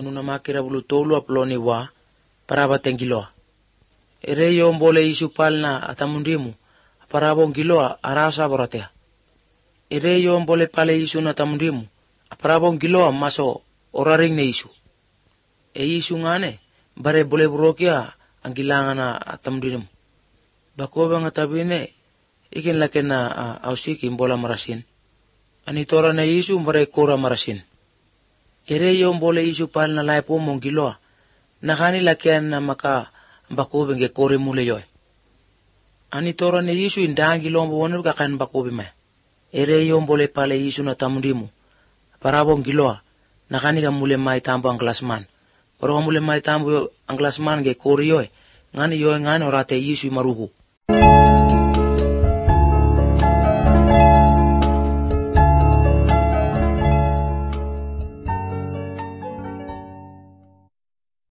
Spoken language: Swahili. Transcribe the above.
anuna makira bulu tolu aploni wa paraba tengiloa. Ere yo mbole isu palna atamundimu parabo ngiloa arasa boratea. Ere yo mbole pale isu na tamundimu parabo ngiloa maso oraring ne isu. E isu ngane bare bole burokia angilangana atamundimu. Bakoba ngatabine ikin lakena ausiki mbola marasin. Anitora na isu bare kora marasin. Ere yo mbole isu palna laipo mongiloa nakani lakian na maka bakobe nge kore mule yoy. Anitora na isu indangi lombo wonu kakan bakobe me. Ere yo mbole pale isu na tamundimu parabo ngiloa nakani ka mule mai tambo anglasman. Oro mule mai tambo anglasman nge kore yoy ngani yoy ngani orate isu maruhu.